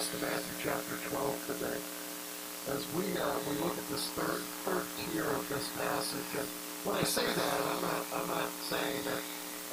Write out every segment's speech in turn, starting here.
us to Matthew chapter 12 today. As we look at this third tier of this passage, and when I say that, I'm not saying that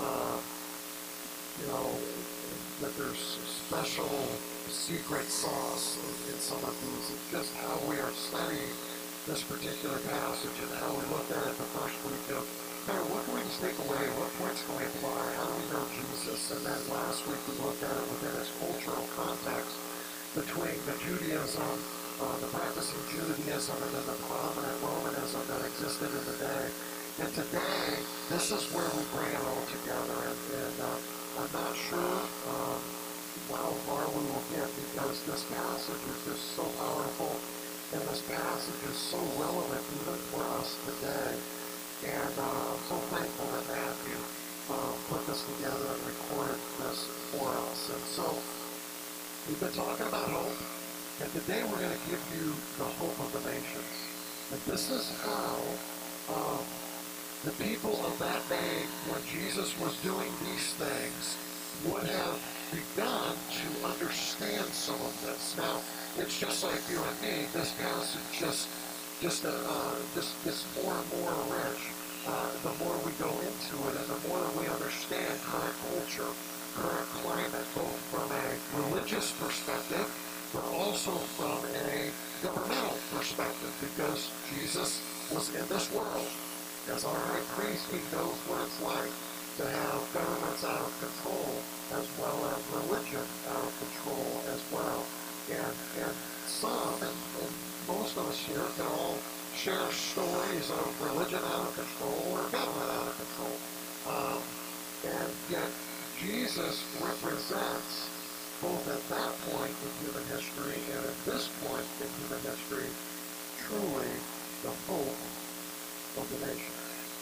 that there's special secret sauce in some of these. It's just how we are studying this particular passage and how we looked at it the first week of, what can we just take away? What points can we apply? How do we know Jesus? And then last week we looked at it within its cultural context between the Judaism, the practicing Judaism, and then the prominent Romanism that existed in the day. And today, this is where we bring it all together. And I'm not sure how far we will get, because this passage is just so powerful, and this passage is so relevant even for us today. And I'm so thankful that Matthew put this together and recorded this for us. And so we've been talking about hope, and today we're going to give you the hope of the nations. And this is how the people of that day, when Jesus was doing these things, would have begun to understand some of this. Now, it's just like you and me. This passage just gets more and more rich the more we go into it, and the more that we understand current culture, current climate, both from a religious perspective, but also from a governmental perspective, because Jesus was in this world. As our high priest, he knows what it's like to have governments out of control, as well as religion out of control as well. And some, and most of us here, can all share stories of religion out of control or government out of control. And yet Jesus represents, both at that point in human history and at this point in human history, truly the hope of the nation.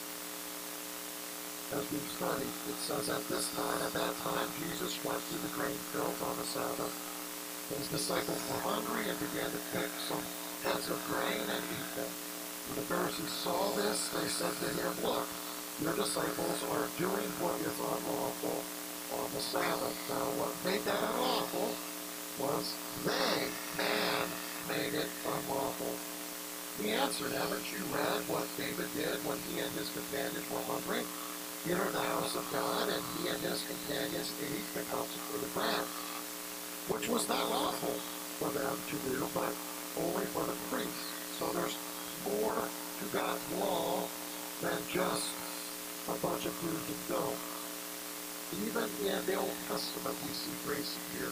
As we've studied, it says at that time, Jesus went to the grain fields on the Sabbath. His disciples were hungry and began to pick some heads of grain and eat them. When the Pharisees saw this, they said to him, "Look, your disciples are doing what is unlawful on the Sabbath." Now, what made that unlawful was man made it unlawful. He answered, "Haven't you read what David did when he and his companions were hungry? He entered the house of God, and he and his companions ate the consecrated bread, which was not lawful for them to do, but only for the priests." So there's more to God's law than just a bunch of do's and don'ts. Even in the Old Testament, we see grace appear.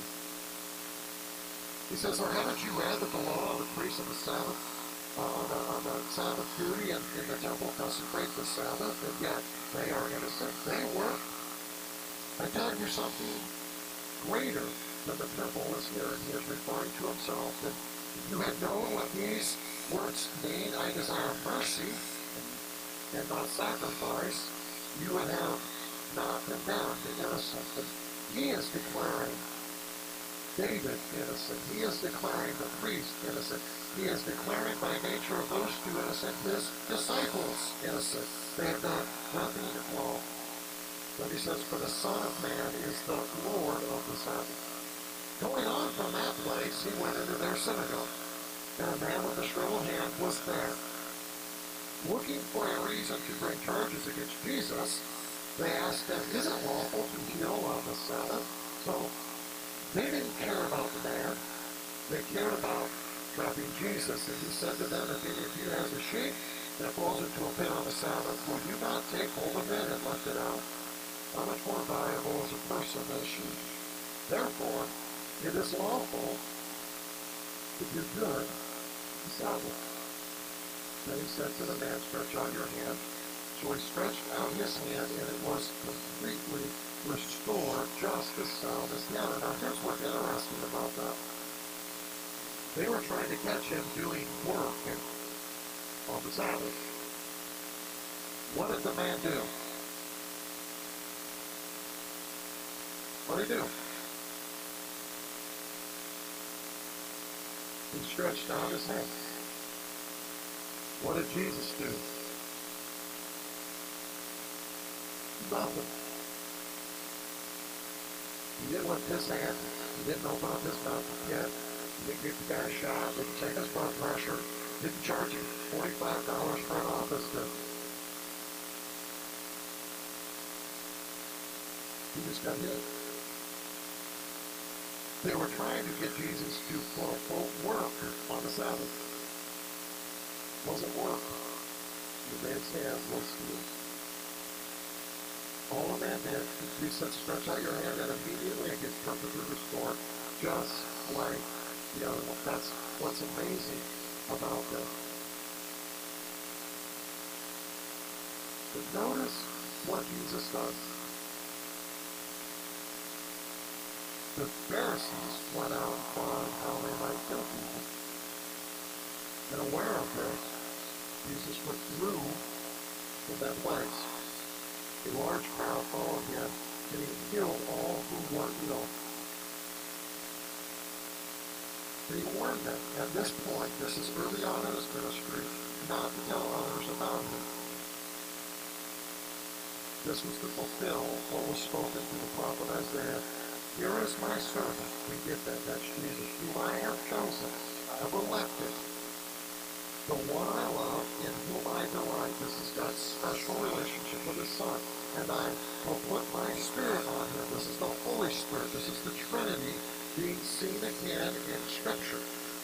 He says, "Or haven't you read that the law of the priests of the Sabbath, on the Sabbath duty and in the temple consecrate the Sabbath, and yet they are innocent? They work. I tell you something greater than the temple is here." And he is referring to himself. And if you had known what these words mean, "I desire mercy and not sacrifice," you would have not condemned the innocent. But he is declaring David innocent. He is declaring the priest innocent. He is declaring by nature of those two innocent, his disciples innocent. They have done nothing wrong. But he says, "For the Son of Man is the Lord of the Sabbath." Going on from that place, he went into their synagogue, and a man with a shriveled hand was there. Looking for a reason to bring charges against Jesus, they asked him, "Is it lawful to heal on the Sabbath?" So they didn't care about the man. They cared about trapping Jesus. And he said to them, "If any of you has a sheep that falls into a pit on the Sabbath, will you not take hold of it and lift it out? How much more valuable is a person than a sheep? Therefore, it is lawful to do good on the Sabbath." Then he said to the man, "Stretch out your hand." So he stretched out his hand, and it was completely restored, just as sound as the other. Now, here's what's interesting about that. They were trying to catch him doing work on the Sabbath. What did the man do? What did he do? He stretched out his hand. What did Jesus do? Nothing. He didn't lift his hand. He didn't open up his mouth yet. He didn't get the guy shot. Didn't take his blood pressure. Didn't charge him $45 for an office visit. He just got hit. They were trying to get Jesus to quote-unquote work on the Sabbath. Wasn't work. The man's hand was healed. All a man did, he said, stretch out your hand, and immediately it gets perfectly restored, just like the other one. That's what's amazing about this. But notice what Jesus does. The Pharisees went out and found how they might kill people. And aware of this, Jesus withdrew from that place. A large crowd followed him, and he healed all who were ill. And he warned them, at this point, this is early on in his ministry, not to tell others about him. This was to fulfill what was spoken through the prophet Isaiah. Here is my servant. We get that. That's Jesus, whom I have chosen. I have elected. The one I love, in whom I delight. This is God's special relationship with his Son. And I will put my Spirit on him. This is the Holy Spirit. This is the Trinity being seen again in Scripture.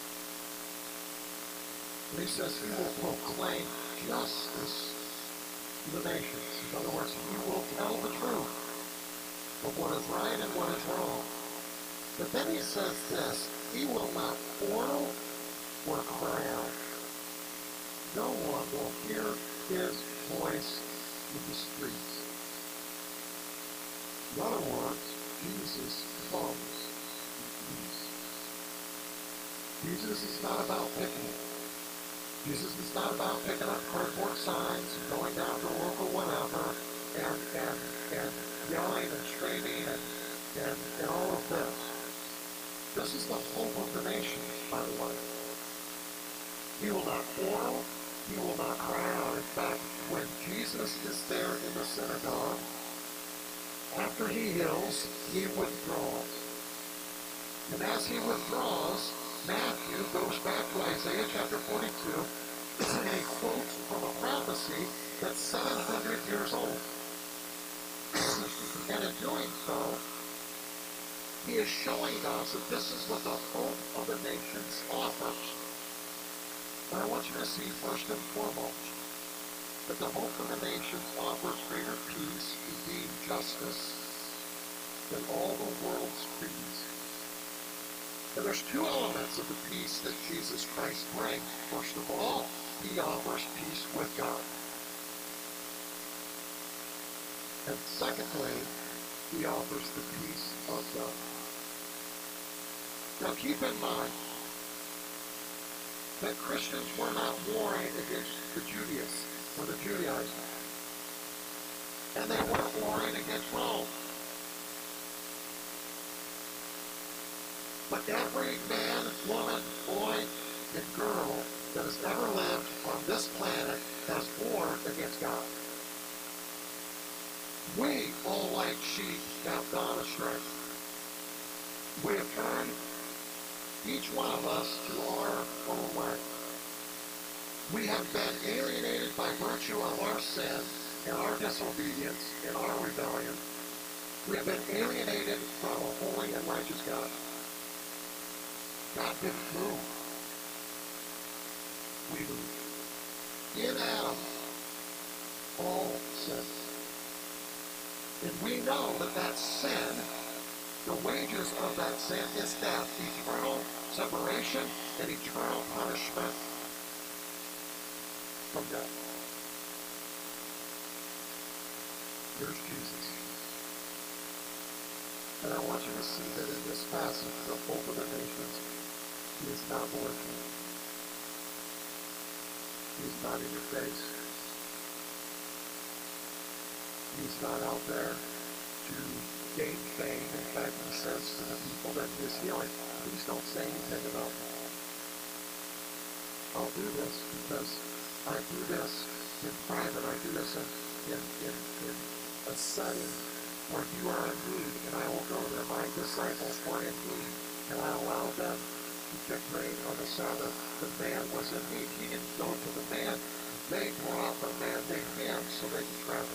And he says he will proclaim justice to the nations. In other words, he will tell the truth of what is right and what is wrong. But then he says this, he will not quarrel or cry out. No one will hear his voice in the streets. In other words, Jesus comes in peace. Jesus is not about picking. Jesus is not about picking up cardboard signs and going down to a local whatever and yelling and screaming and all of this. This is the hope of the nations, by the way. He will not quarrel. He will not cry out. In fact, when Jesus is there in the synagogue, after he heals, he withdraws. And as he withdraws, Matthew goes back to Isaiah chapter 42, and he quotes from a prophecy that's 700 years old. And in doing so, he is showing us that this is what the hope of the nations offers. And I want you to see first and foremost that the hope of the nations offers greater peace, indeed justice, than all the world's creeds. And there's two elements of the peace that Jesus Christ brings. First of all, he offers peace with God. And secondly, he offers the peace of God. Now keep in mind that Christians were not warring against the Judaizers or the Judaizers. And they weren't warring against Rome. But every man, woman, boy, and girl that has ever lived on this planet has warred against God. We, all like sheep, have gone astray. We have turned, each one of us, to our own way. We have been alienated by virtue of our sin and our disobedience and our rebellion. We have been alienated from a holy and righteous God. God didn't move. We moved. In Adam, all sin. And we know that that sin, the wages of that sin is death, eternal separation and eternal punishment from God. Here's Jesus. And I want you to see that in this passage, the hope of the nations, he is not malicious. He's not in your face. He's not out there to gain fame. In fact, he says to the people that he is healing, please don't say anything about me. I'll do this because I do this in private. I do this in a setting for you are in need, and I will go to my disciples who are in need, and I allow them to pick grain on the Sabbath. The man was in need. He didn't go to the man. They brought the man to him so they could travel.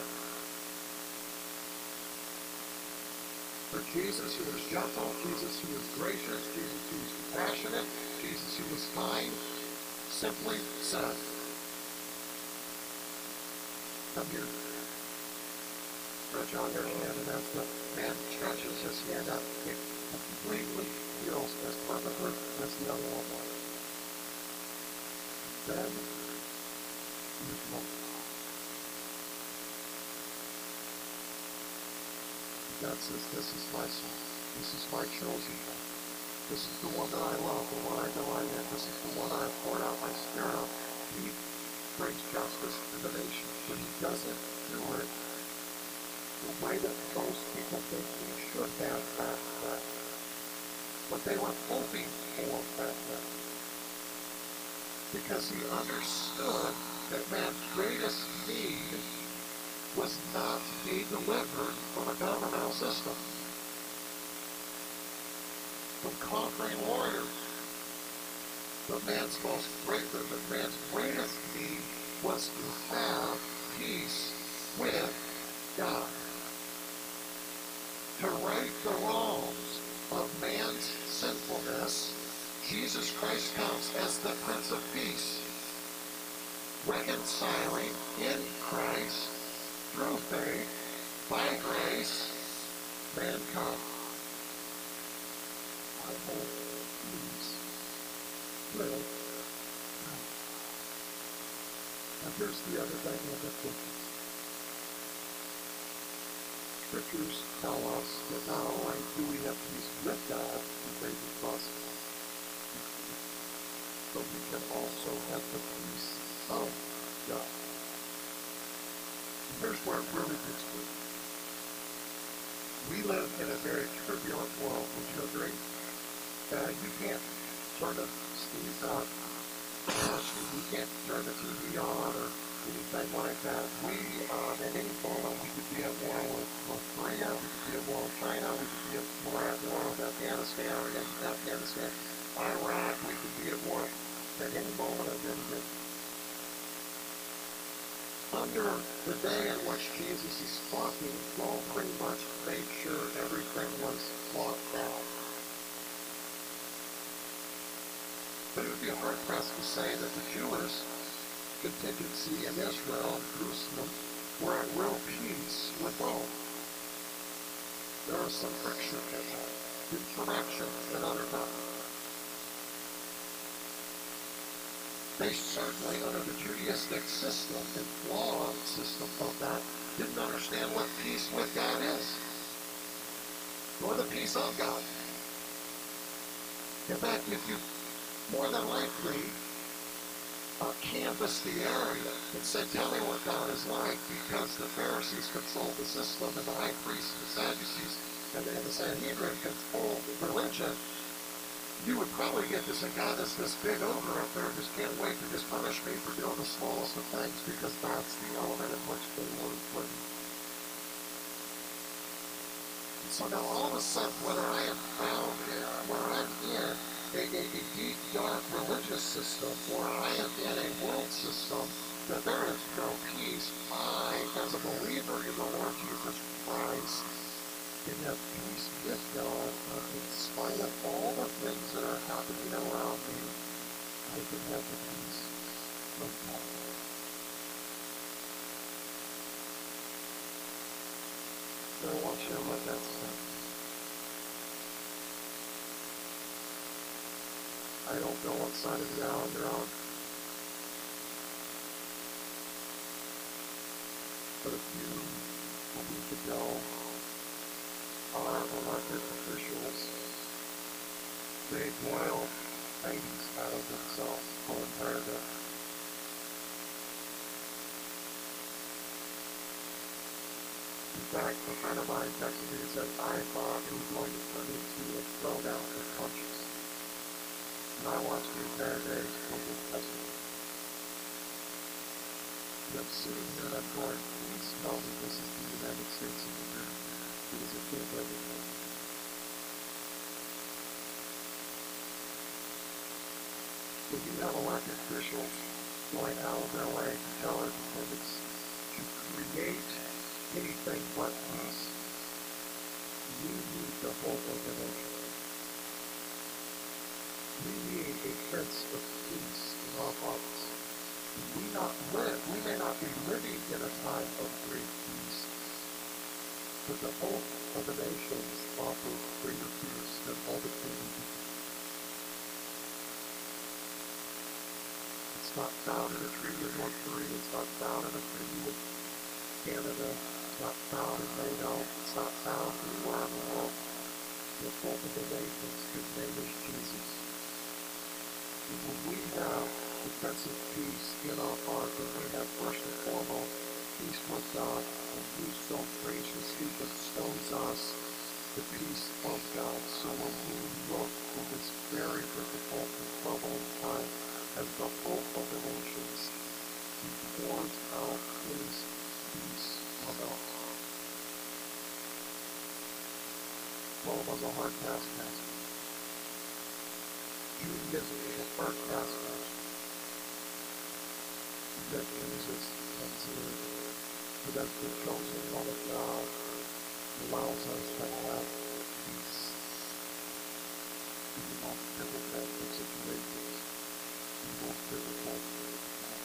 For Jesus, who was gentle, Jesus, who was gracious, Jesus, who was compassionate, Jesus, who was kind, simply said, come here. Stretch out your hand, and as the man stretches his hand out, it completely heals as perfectly as the other one was. Then he was moved. God says, this is my son. This is my chosen one. This is the one that I love, the one I delight in. This is the one I have poured out my spirit on. He brings justice to the nation, but he doesn't do it the way that most people think he should have back then. What they were hoping for back then. Because he understood that man's greatest need was not to be delivered from a governmental system, from conquering warriors. But man's greatest need was to have peace with God. To right the wrongs of man's sinfulness, Jesus Christ comes as the Prince of Peace, reconciling in Christ, through faith, by grace, mankind. I hold peace with God. And here's the other dynamic with this. Scriptures tell us that not only do we have peace with God through faith in Christ, but we can also have the peace of God. Here's where it really gets good. We live in a very turbulent world, would you agree? You can't turn the you can't turn the TV on or anything like that. We, at any moment, we could be at war with North Korea, we could be at war with China, we could be at war with Afghanistan, or in Afghanistan, Iraq, we could be at war at any moment of any day. Under the day in which Jesus is talking, Paul pretty much made sure everything was fought out. But it would be hard-pressed to say that the Jewish contingency in Israel and Jerusalem were at real peace with Rome. There was some friction in that, interaction at other times. They certainly, under the Judaistic system and flawed system of that, didn't understand what peace with God is, nor the peace of God. In fact, if you more than likely canvassed the area and said, tell me what God is like, because the Pharisees controlled the system, and the high priests and the Sadducees and the Sanhedrin controlled religion, you would probably get to say, God is this big ogre up there, just can't wait to just punish me for doing the smallest of things, because that's the element in which they were living. So now all of a sudden, whether I am found where I'm in a deep, dark religious system, or I am in a world system that there is no peace, I, as a believer in the Lord Jesus Christ, can have peace with God, in spite of all the things that are happening around me. I can have the peace of God. So I want you to let that sink. I don't know what side of the aisle you're on, but if you, a week ago, our elected officials made royal babies out of themselves for entire day. In fact, a friend of mine texted me and said, I thought it was going to turn into a throwdown with punches. And I watched the entire day filled with testimony. And I'm sitting here and I'm going, please tell me this is the United States of America. Caesar gives everything. If you have elected officials going out of their way to tell our dependents to create anything but peace, we need the hope of the nation. We need a Prince of Peace in our hearts. We may not be living in a time of great peace, but the hope of the nations offers greater peace than all the kingdoms. It's not found in a treaty with North Korea. It's not found in a treaty with Canada. It's not found in NATO. It's not found anywhere in the world. The hope of the nations, his name is Jesus. And when we have the Prince of Peace in our heart, and we have first and foremost peace with God, and we so graciously bestows us the peace of God. So when we look in this very difficult and troubling time as the hope of the nations, he pours out his peace on us. Rome was a hard taskmaster. Judaism is a hard taskmaster. That Jesus comes in, but as the chosen one of God, allows us to have peace in the most difficult of situations, in the most difficult times.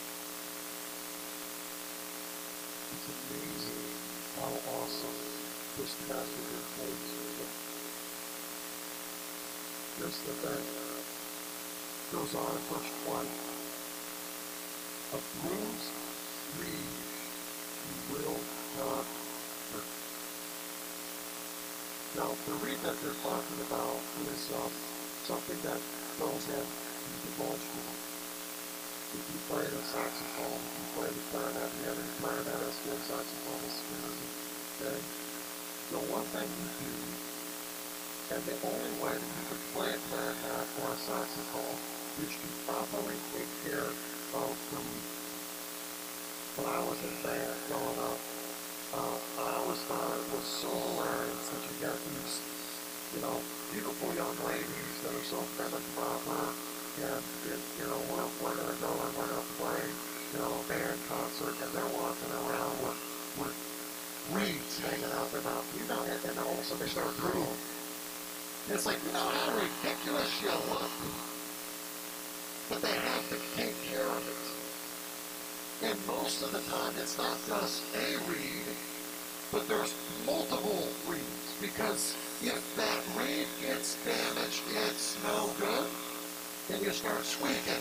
It's amazing how awesome this passage is made to look. Here's the thing. Goes on in verse 20. A bruised reed you will not hurt. Now, the reed that they're talking about is something that goes in the instrument. If you play the saxophone, if you play the clarinet, the other clarinetist, the saxophonist, okay? The one thing you do, and the only way that you can play a clarinet or a saxophone, is to properly take care of the reed. When I was in band growing up, I always thought it was so hilarious that you got these, beautiful young ladies that are so prim and proper, and we're going to go and we're going to play, a band concert, and they're walking around with reeds hanging out their mouth, and then all of a sudden they start drooling. And it's like, how ridiculous you look. But they have to take care of it. And most of the time, it's not just a reed, but there's multiple reeds. Because if that reed gets damaged, it's no good, and you start squeaking.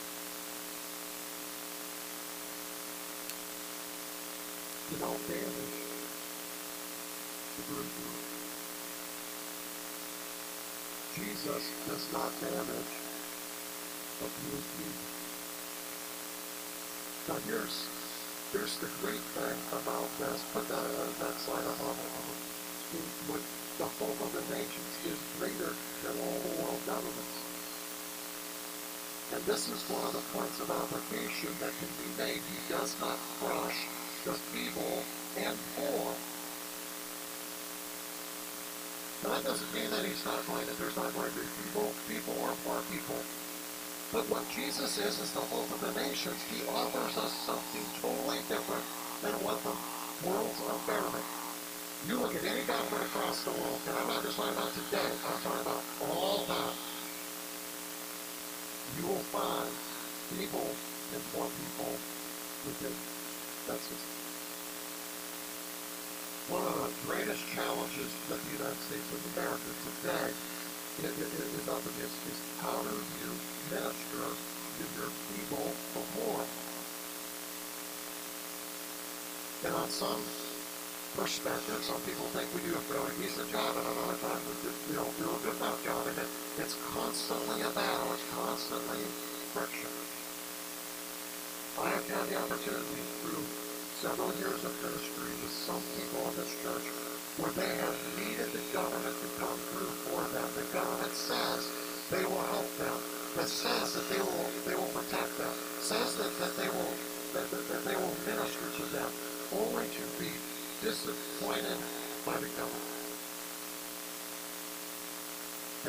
You don't damage the bruiser. Jesus does not damage a bruised reed. Now here's the great thing about this. Put that slide up on the screen. But the hope of the nations is greater than all the world governments. And this is one of the points of application that can be made. He does not crush the feeble and poor. Now that doesn't mean that there's not going to be people or poor people. But what Jesus is the hope of the nations. He offers us something totally different than what the world's unbearable. You look at any government across the world, and I'm not just talking about today, I'm talking about all time. You will find people and poor people within that system. One of the greatest challenges that the United States of America today is up against is how do you minister to your people for more? And on some perspective, some people think we do a fairly decent job, and on other times we don't do a good enough job. And it's constantly a battle. It's constantly friction. I have had the opportunity through several years of ministry with some people in this church where they have needed the government to come through for them. The government says they will help them. That says that they will protect them. Says that they will minister to them, only to be disappointed by the government.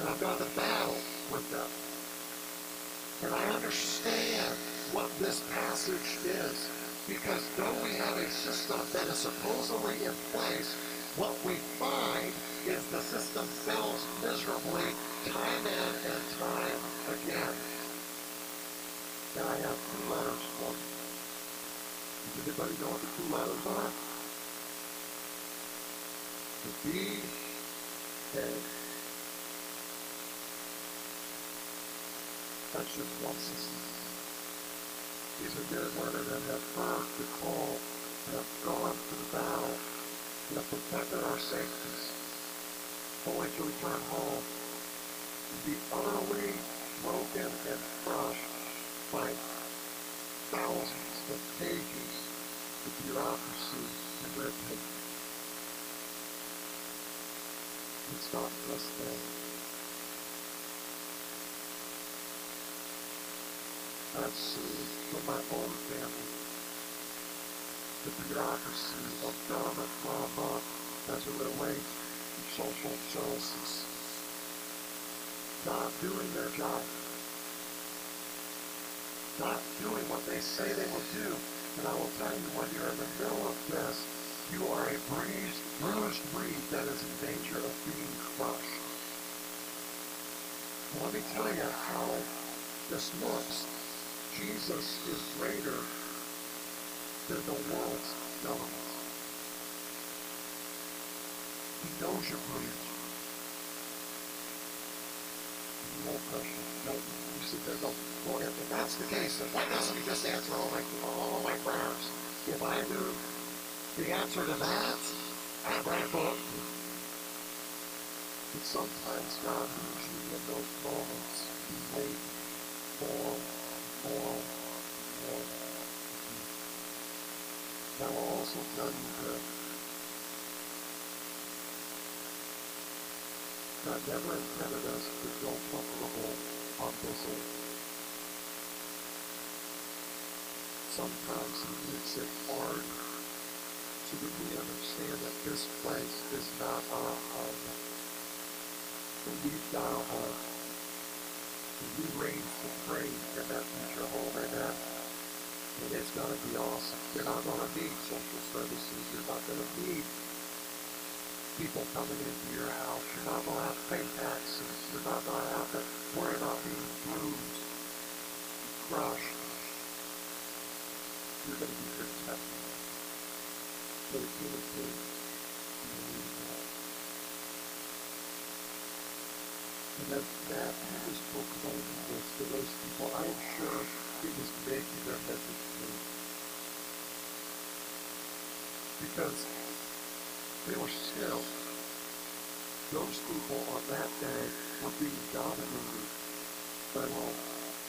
I've gone to battle with them. And I understand what this passage is, because though we have a system that is supposedly in place, what we find is the system fails miserably time in and time again. And I have two letters for you. Does anybody know what the two letters are? The B and that's just one system. These are men and women that have heard the call, and have gone to the battle, and have protected our safeties, only to return home and be utterly broken and crushed by thousands of pages of bureaucracy and red tape. It's not just them. I've seen from my own family the bureaucracy of government drama as it relates to social justice not doing their job, not doing what they say they will do. And I will tell you, when you're in the middle of this, you are a bruised reed that is in danger of being crushed. And let me tell you how this looks. Jesus is greater than the world's government. He knows your bruise. You won't crush it. No, you sit there and go, well, if that's the case, then why doesn't he just answer all my prayers? If I knew the answer to that, I'd write a book. But sometimes God moves you in those moments to wait for. I will also tell you that God never intended us to feel comfortable on this earth. Sometimes He makes it hard so that we understand that this place is not our home. But we've got a home. We reign supreme in that future home, amen. And it's going to be awesome. You're not going to need social services. You're not going to need people coming into your house. You're not going to have to pay taxes. You're not going to have to worry about being bruised, crushed. You're going to be protected for the King of Kings. And as Matthew was proclaiming this to those people, I am sure he was making their message clear. Because they were still, those people on that day were being dominated by Rome.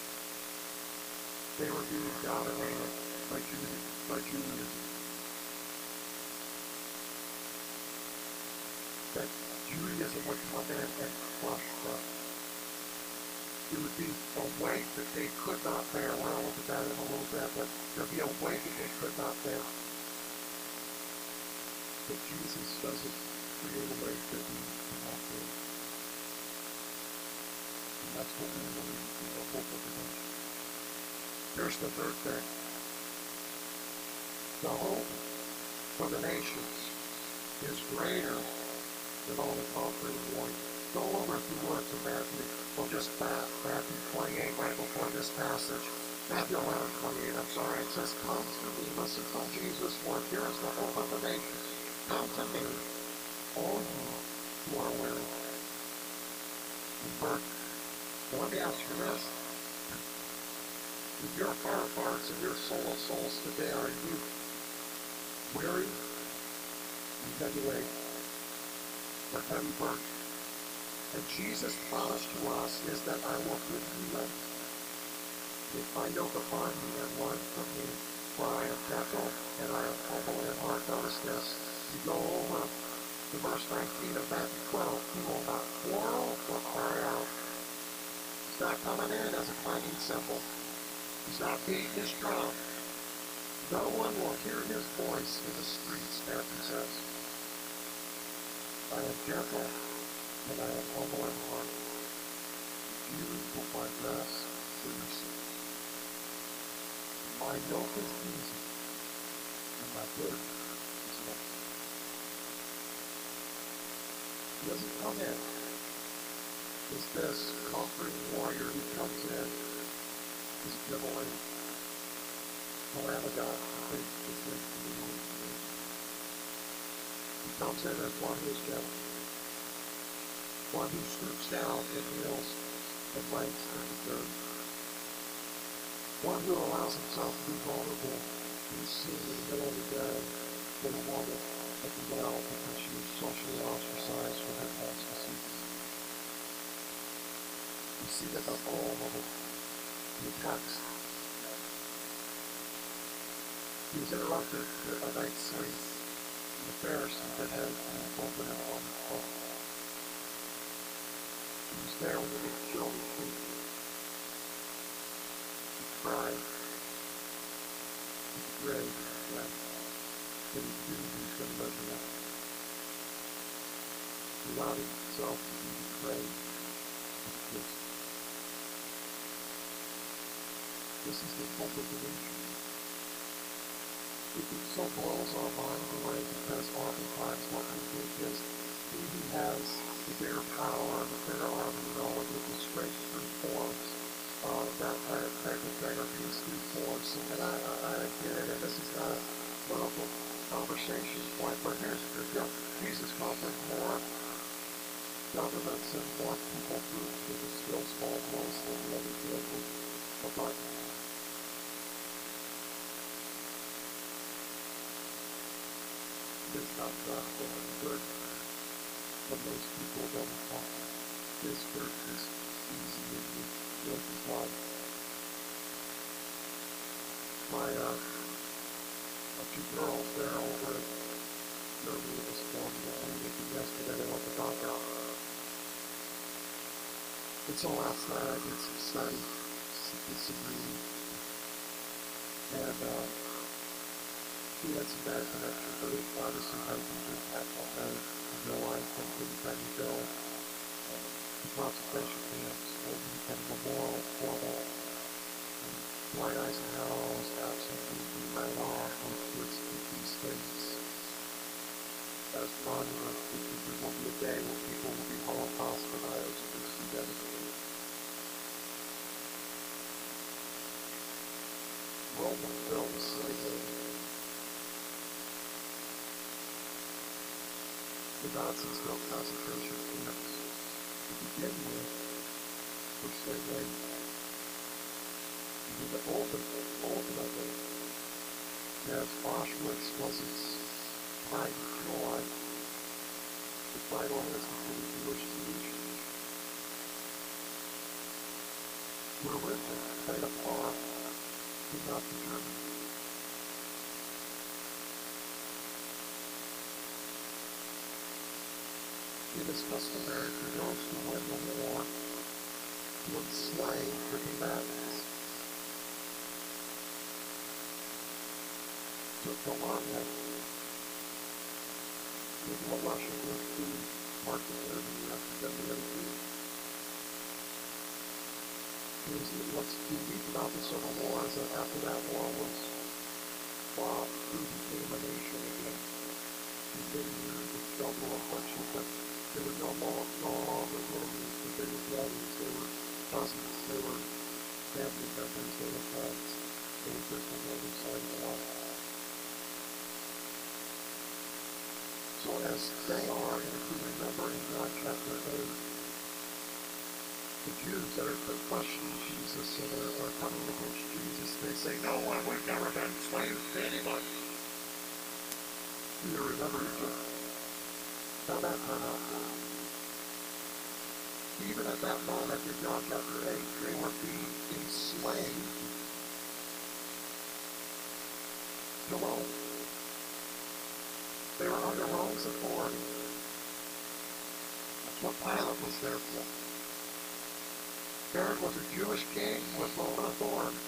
They were being dominated by Judaism. That Judaism would come in and crush them. It would be a weight that they could not bear. Well, I'll look at that in a little bit, but there'd be a weight that they could not bear. But Jesus doesn't create a weight that we cannot bear. And that's what we believe in the hope of the nation. Here's the third thing. The hope for the nations is greater than all the conquering warriors. Go over if you would to Matthew, or just Matthew 28, right before this passage. Matthew 11:28, I'm sorry. It says, come to me, listen to Jesus' word. Here is the hope of the nations. Come to me, all you who are weary and burdened. Now let me ask you this. In your heart of hearts and your soul of souls today, are you weary and heavy laden or heavy burdened? And Jesus' promise to us is that I will give you rest. If I yoke upon you and learn from me, for I am gentle and I am humble in heart. Notice this. You go over to verse 19 of Matthew 12. He will not quarrel or cry out. He's not coming in as a clanging cymbal. He's not beating his drum. No one will hear his voice in the streets, Matthew says. I am gentle and I am humble in heart. You will find rest for your soul. My yoke is easy, and my burden is light. He doesn't come in as this conquering warrior who comes in as generally the Lamb of God who takes the sin from the world. He comes in as one who is gentle, one who stoops down and kneels and lays in the dirt, one who allows himself to be vulnerable, who is seen in the middle of the day with a woman at the well because she was socially ostracized for her past deceits. We see that the all of it in the text. He was interrupted with a night's sleep. The Pharisee that had opened him on the phone. He was there when they killed his sheep. He cried. He prayed. But he didn't do some measurement. He allowed himself to be betrayed. This is the hope of the nation. It so blows our mind away because oftentimes what we think is he who has the bigger power, the bigger army, with the straight through forms, that type of thing, or peace through forms. And I get it, and this is not a political conversation point, but here's Jesus conquered more governments and more people groups with a still small voice than the other did with a button. It's not gospel and good, but most people don't talk. His church is easy and good as life. My two girls there over at Germany this morning, yesterday they went to Dachau. And so last night I did some study, some reading, and she had some bad connections, but it obviously had a huge impact on her in her life, and every time you go to concentration camps, or you become a memorial for that. Dwight Eisenhower was absolutely right off with these things as monuments, because there will be a day when people will be Holocaust deniers and just be devastated. Roman films slavery. The Nazis built concentration camps to begin with for slave labor. And ultimately, as Auschwitz was its pride and joy, the title is the Jewish solution. Religion played a part in Nazi Germany. It is customary for those who win the war to enslave the combatants. Took Melania with what Russia was to mark the enemy after them the other two. What's unique about the Civil War is that after that war was fought, who became a nation again. And many years of struggle and hardship, but they were no longer enemies, but they were brothers, they were cousins, they were family members, they were friends. They were just on the other side of the line. So as they are, and if you remember in John chapter 8, the Jews that are questioning Jesus and are coming against Jesus, they say, no, we've never been slaves to anybody. Do you remember Egypt? How that turned out? Even at that moment in John chapter 8, they were being enslaved to Rome. They were under Rome's authority. That's what Pilate was there for. Herod was a Jewish king with Roman authority.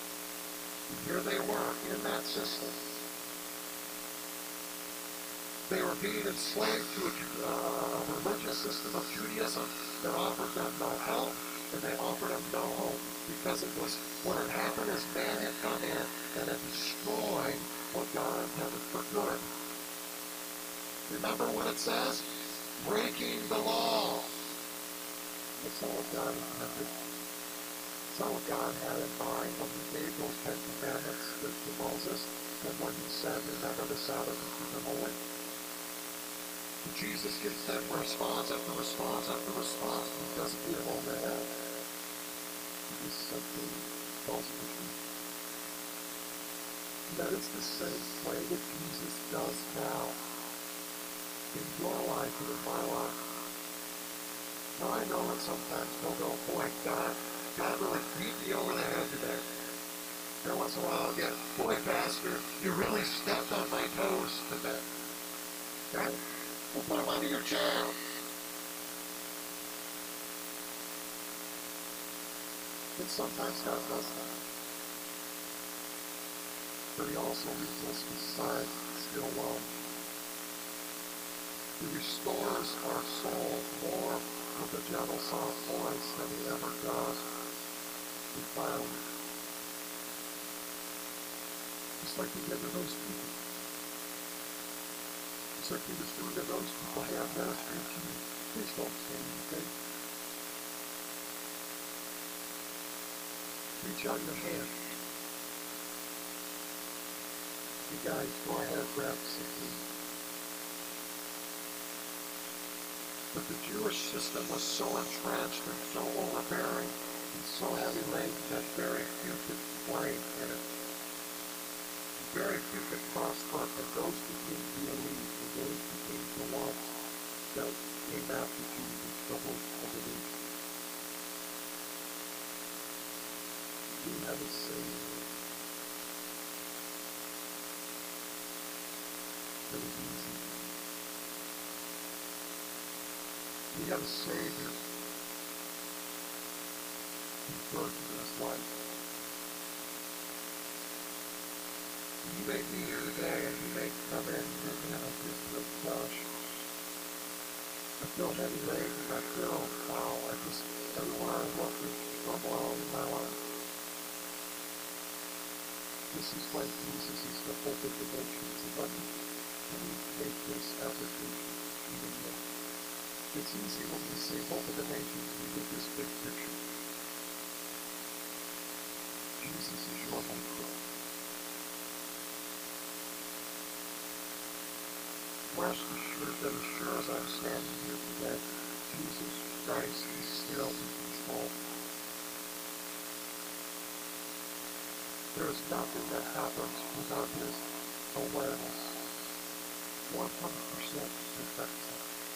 And here they were in that system. They were being enslaved to a religious system of Judaism that offered them no help, and they offered them no hope, because it was what had happened is man had come in and had destroyed what God intended for good. Remember what it says? Breaking the law. That's not what God intended. It's not what God had in mind when he gave those 10 commandments to Moses, and when he said, remember the Sabbath and keep it holy. And Jesus gives them response after response after response, and he doesn't beat them over the head. He just simply tells them the truth. And that is the same way that Jesus does now in your life and in my life. Now I know that sometimes we'll go, boy, God really beat me over the head today. Every once in a while I'll get, boy, Pastor, you really stepped on my toes today. Okay? Well, put him under your chair. And sometimes God does that. But he also leaves us beside still love. He restores our soul more with a gentle, soft voice than he ever does with violence. Just like he did to those people. Just like he was doing to those people. Hey, I'm ministering to you. Please don't stand, okay? Reach out your hand. You guys, go ahead, grab something. But the Jewish system was so entrenched and so overbearing and so heavy-laden that very few could play in it. Very few could prosper, and those became the elite, and those became the ones that came after Jesus, the host of the nation. We have a Savior that is easy. We have a Savior who's working in his life. You may be here today, and you may come in and just go, gosh, I feel heavy laden, I feel, wow, everywhere I look, there's turmoil in my life. This is why Jesus is the hope of the nations. Let me make this application even more. It's easy when we say hope of the nations, we get this big picture. Jesus is your hope. Rest assured that as sure as I'm standing here today, Jesus Christ is still in control. There is nothing that happens without his awareness. 100% perfection.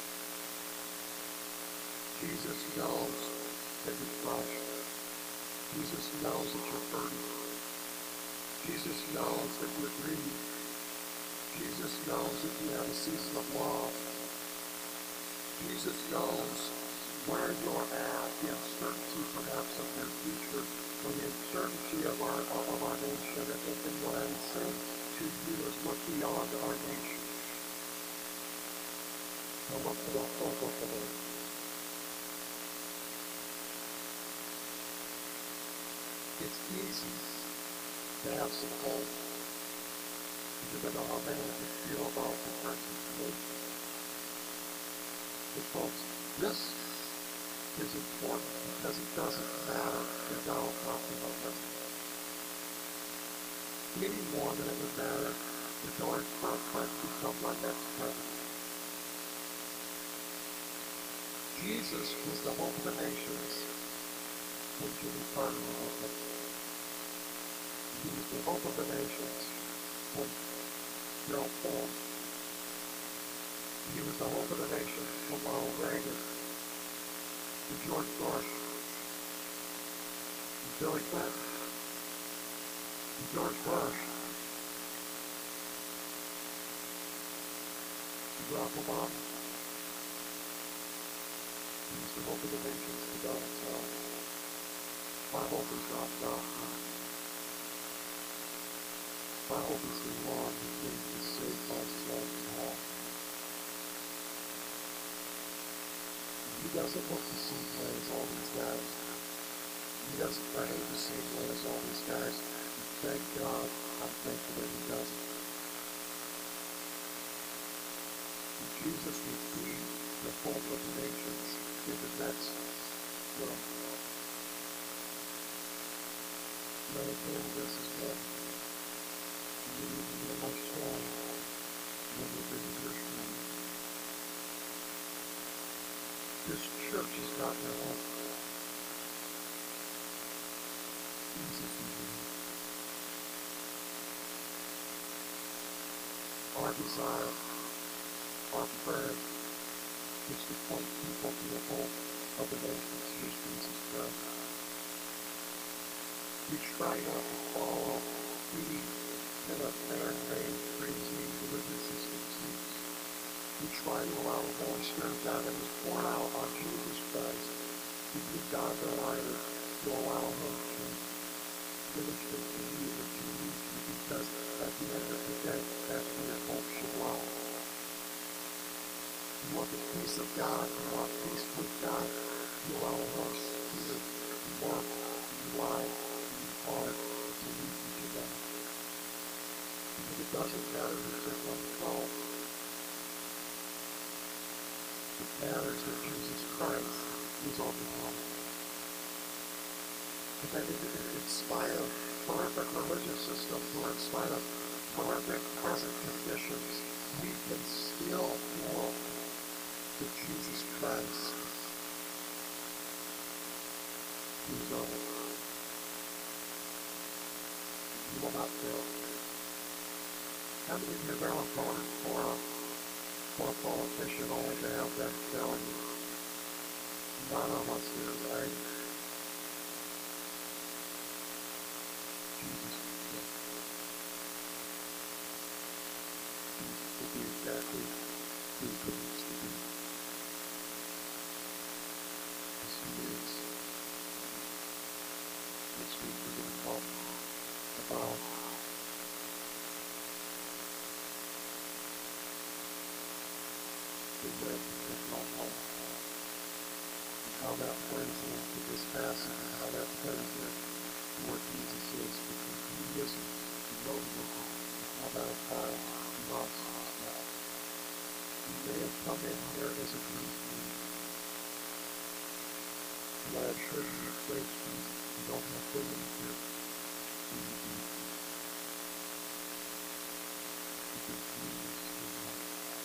Jesus knows that you're crushed. Jesus knows that you're hurting. Jesus knows that you're grieving. Jesus knows that you have a season of loss. Jesus knows where you're at, the uncertainty perhaps of your future, or the uncertainty of our nation. And what I would say to you is look beyond our nation. Now look to the hope of the Lord. It's easy to have some hope. You don't know how many of you feel about the current situation. But folks, this is important because it doesn't matter if Donald Trump is elected. Any more than it would matter if Hillary Clinton becomes our next president. Jesus was the hope of the nations when Jimmy Carter was elected. He was the hope of the nations when Gerald Ford. He was the hope of the nation when Ronald Reagan, and George Bush, and Billy Clinton, and George Bush, and Barack Obama. He was the hope of the nations to Donald Trump. My hope is not Donald Trump. My hope is the Lord who came to save my soul from hell. He doesn't look the same way as all these guys. He doesn't behave the same way as all these guys. Thank God, I'm thankful that he doesn't. Jesus will feed the hope of the nations in the next world. Another thing this is what you need to be a much stronger when you visit your family. This church is not your home. Jesus is your home. Our desire, our prayer, is to point people to the hope of the nations through Jesus Christ. We try not to follow the kind of man-made, crazy religious systems. We try to allow the Holy Spirit God that was poured out on Jesus Christ to be God the lighter, to allow him to demonstrate to you and to use you, because at the end of the day, that's where your hope should lie. You want the peace of God, you want peace with God, you allow the Holy Spirit to work, to lie, to hard, to lead you to God. Because it doesn't matter who's on the throne. It matters that Jesus Christ is on the throne. And that in spite of horrific religious systems, or in spite of horrific present conditions, we can still look to Jesus Christ, who's on it. He will not fail. How many of you have ever voted for a politician only to have them tell you, none of us here, right? Jesus will be exactly who he needs to be. As he is. This week we're going to talk about the way to go home. How that plays into this passage, and how that plays into what Jesus is, because he isn't emotional about how he loves us. He may have come in here as a Jewish man. But I'm sure you praise Jesus. You don't have to live here. Because Jesus is love.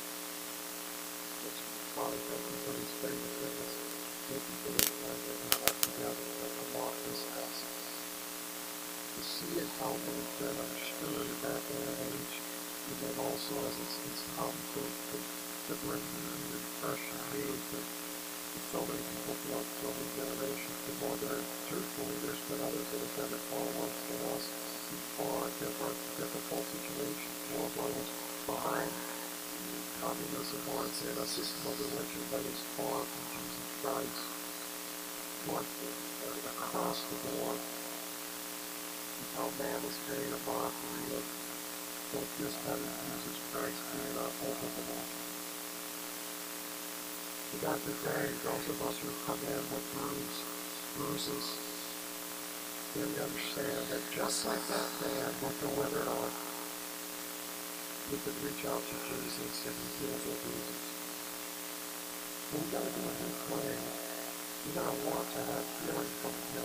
Father, thank you for these famous things. Thank you for this time that we have together to unlock this passage. To see it how it has been understood in that day and age, and then also as it's come to bring new and fresh and new to so many people throughout so many generations. And more than truthfully, there's been others that have done it far worse than us in far difficult situations. One of those behind communism or in a system of religion that is far from Jesus Christ. One across the board, how man is made a mockery of both this and Jesus Christ being our ultimate. We got today, those of us who come in with bruises, then we understand that just like that man with the withered arm, we could reach out to Jesus and he heals our bruises. But we got to do it his way. We got to want to have healing from him.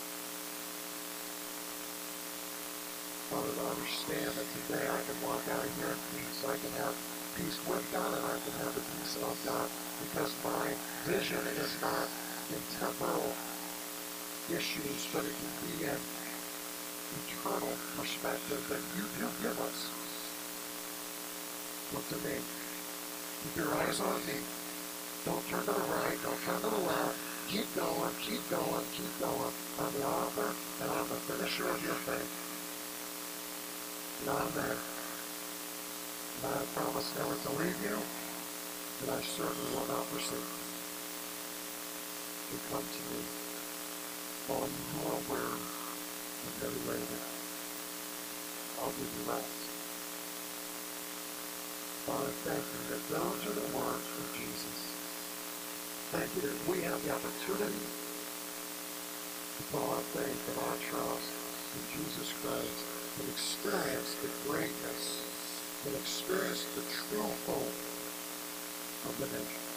Father, to understand that today I can walk out of here in peace. I can have peace with God and I can have the peace of God, because my vision is not in temporal issues, but it can be an eternal perspective that you do give us. Look to me. Keep your eyes on me. Don't turn to the right. Don't turn to the left. Keep going. Keep going. Keep going. I'm the author and I'm the finisher of your faith. And I'm there. And I promise never to leave you, and I certainly will not forsake you. To come to me, all you who are weary and heavy laden. I'll give you rest. Father, thank you that those are the words of Jesus. Thank you that we have the opportunity to put our faith and our trust in Jesus Christ and experience the greatness and experience the true hope of the nation.